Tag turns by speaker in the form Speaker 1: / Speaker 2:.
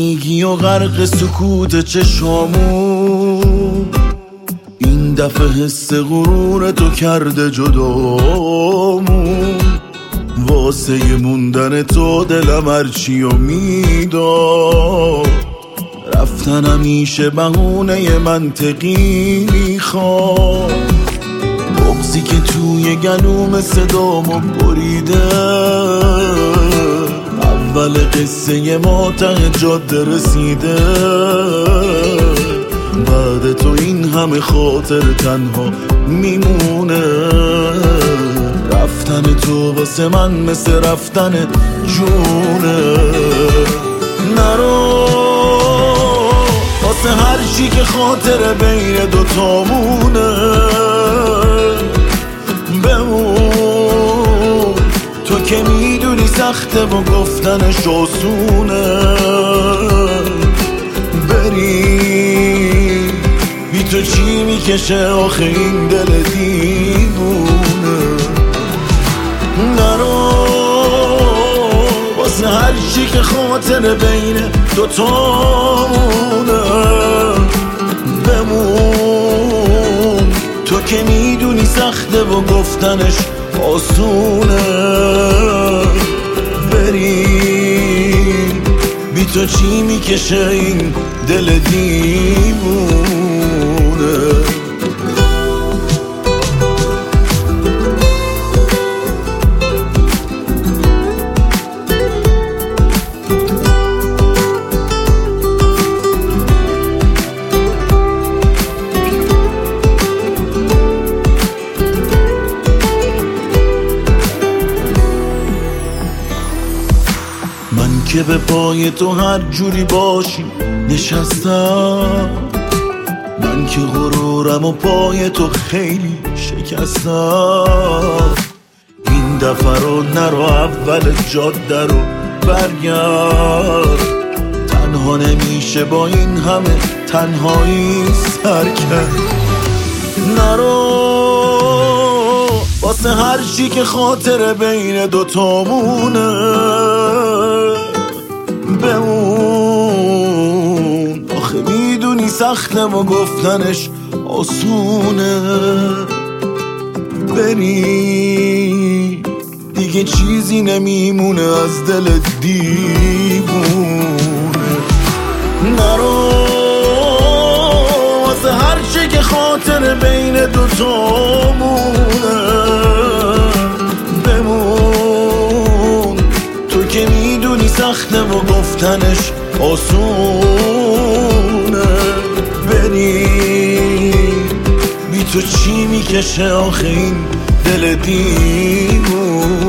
Speaker 1: خستگی و غرق سکوت چشامون، این دفعه حس غرور تو کرده جدامون. واسه موندن تو دلم هرچی و میداد، رفتن همیشه بهونه منطقی میخواد. بغضی که توی گلوم صدامو بریده، اول قصه ما ته جاده رسیده. بعد تو این همه خاطر تنها میمونه. رفتن تو واسه من مثل رفتن جونه. نرو واسه هر چی که خاطر بین دوتامونه. بمون تو که میدونی سخته و گفتنش آسونه. بری بی تو چی میکشه آخه این دل دیوونه. نرو واسه هر چی که خاطر بین دوتامونه. بمون تو که میدونی سخته و گفتنش آسونه. بری بی تو چی میکشه این دل دیوونه. من که به پای تو هر جوری باشی نشستم، من که غرورم و پای تو خیلی شکستم. این دفعه رو نرو اول جاده رو برگرد. تنها نمیشه با این همه تنهایی سر کرد. نرو واسه هر چی که خاطر بین دوتامونه. بمون آخه میدونی سخته و گفتنش آسونه. بری دیگه چیزی نمیمونه از دل دیوونه. نرو واسه هر چی که خاطر بین دوتامونه. بمون تو که میدونی سخته و گفتنش آسونه. بری بی تو چی میکشه آخه این دل دیوونه.